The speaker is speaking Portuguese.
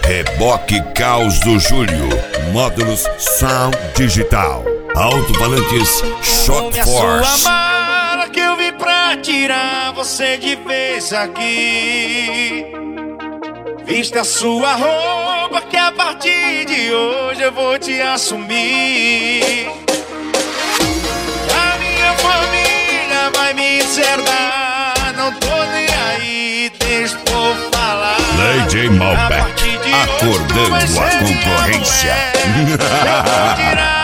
Reboque Caos do Júlio. Módulos Sound Digital. Alto-falantes Shock Force. Sua mala que eu vim pra tirar você de vez aqui. Vista a sua roupa que a partir de hoje eu vou te assumir. A minha família vai me deserdar. Não tô nem aí, deixa o povo falar. Lady Malbec, acordando a concorrência. Eu vou tirar